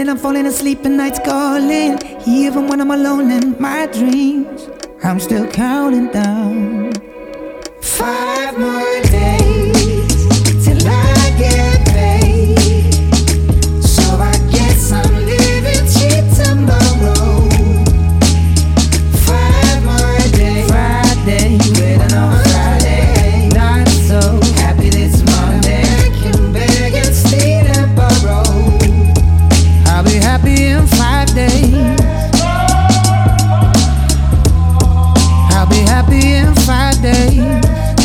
I'm falling asleep and night's calling. Even when I'm alone in my dreams, I'm still counting down. 5 more days till I get paid. So I guess I'm living cheap tomorrow. 5 more days. Friday, waiting on Friday. Not so happy this Monday. I can beg and steal and borrow. I'll be happy in 5 days. I'll be happy in 5 days.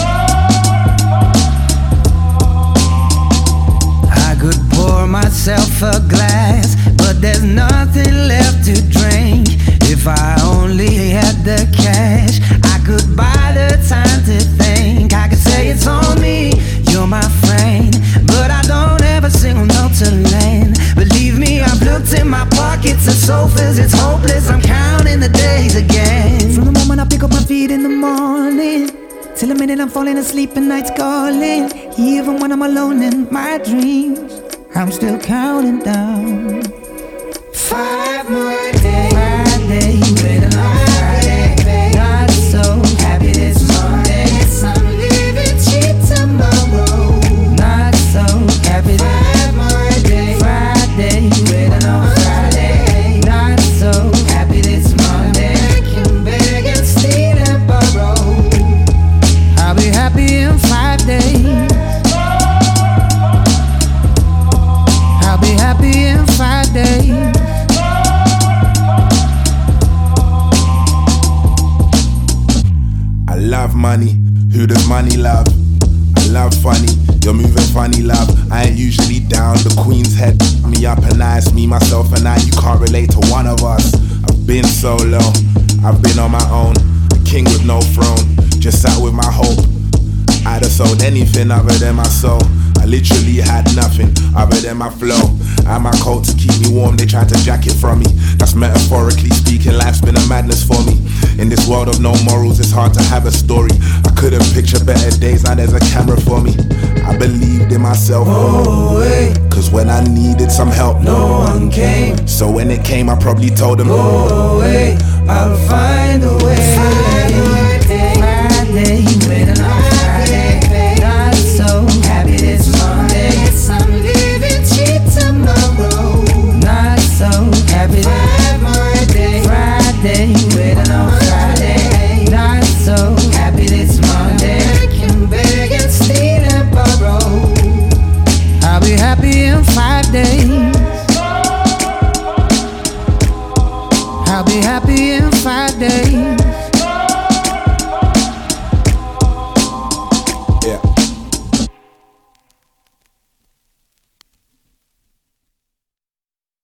I could pour myself a glass, but there's nothing left to drink. If I only had the cash, I could buy the time to think. I could say it's on me, you're my friend, but I don't ever single note to land. Believe me, I've looked in my pockets and sofas, it's hopeless, I'm counting the days again. From the moment I pick up my feet in the morning, till the minute I'm falling asleep and night's calling. Even when I'm alone in my dreams, I'm still counting down. 5 more days. Friday, waiting on Friday. Not so happy this Monday. Yes, I'm living cheap tomorrow. Not so happy. 5 more days. Friday, waiting on Friday. Not so happy this Monday. I can beg and steal and borrow. I'll be happy in 5 days. I'll be happy in 5 days. I love money, who does money love? I love funny, you're moving funny, love. I ain't usually down, the queen's head me up and I, it's me, myself and I. You can't relate to one of us. I've been solo, I've been on my own, a king with no throne, just sat with my hope. I'd have sold anything other than my soul. I literally had nothing other than my flow and my coat to keep me warm. They tried to jack it from me. That's metaphorically speaking, life's been a madness for me. In this world of no morals, it's hard to have a story. I couldn't picture better days, now there's a camera for me. I believed in myself, Oh, wait, cause when I needed some help, no one came. so when it came, I probably told them, Go away, I'll find a way. Friday, waiting on Friday. Not so happy this Monday. Yes, I'm living cheap tomorrow. Not so happy. 5 more days. Friday, waiting on Friday. Not so happy this Monday. I can beg and steal and borrow. I'll be happy in 5 days. I'll be happy in 5 days.